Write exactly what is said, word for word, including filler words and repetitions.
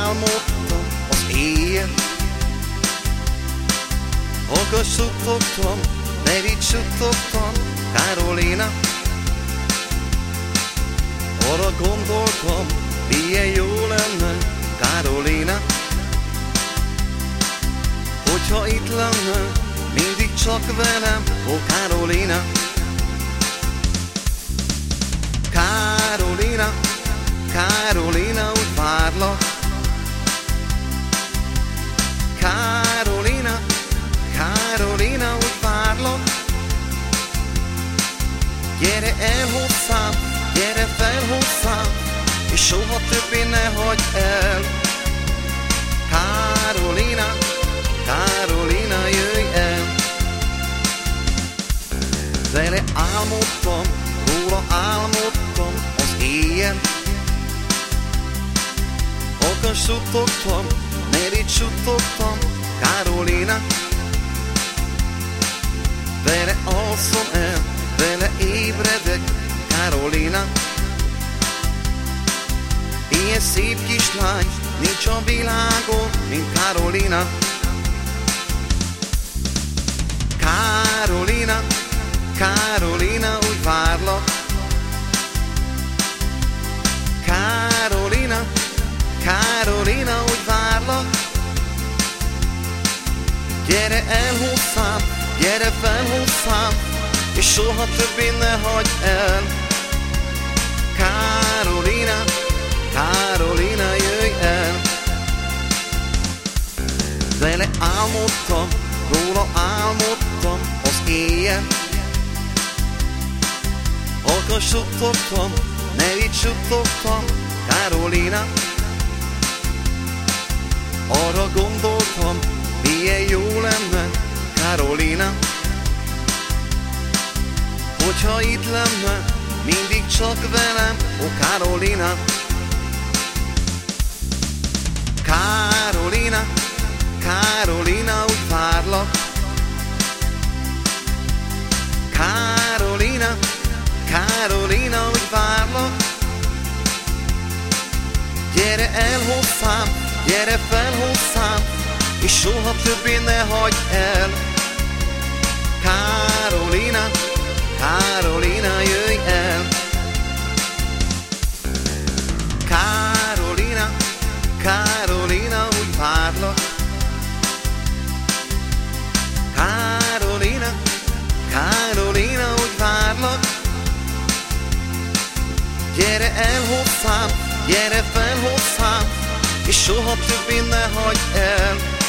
álmodtam az éjjel, halkan suttogtam, nevét suttogtam, Karolina. Arra gondoltam, milyen jó lenne, Karolina, hogyha itt lenne, mindig csak velem, ó Karolina. Karolina, Karolina, úgy várlak. Karolina, Karolina, úgy várlak. Gyere el hozzám, gyere fel hozzám, és soha többé ne hagyd el. Karolina, Karolina, jöjj el. Vele álmodtam, róla álmodtam az éjjel, halkan suttogtam, nevét suttogtam, Karolina. Vele alszom el, vele ébredek, Karolina. Ilyen szép kislány nincs a világon, mint Karolina. Karolina, Karolina, úgy várlak. Karolina, Karolina, úgy várlak. Gyere el hozzám, gyere fel hozzám, és soha többé ne hagyd el. Karolina, Karolina, jöjj el. Vele álmodtam, róla álmodtam az éjjel, halkan suttogtam, nevét suttogtam, Karolina. Arra gondoltam, milyen jó lenne, Karolina, hogyha itt lenne, mindig csak velem, ó Karolina. Karolina, Karolina, úgy várlak. Karolina, Karolina, úgy várlak. Gyere el hozzám, gyere fel hozzám, és soha többé ne hagyd el. Karolina, Karolina, jöjj el. Karolina, Karolina, úgy várlak. Karolina, Karolina, úgy várlak. Gyere el hozzám, gyere fel hozzám, és soha többé ne hagyd el.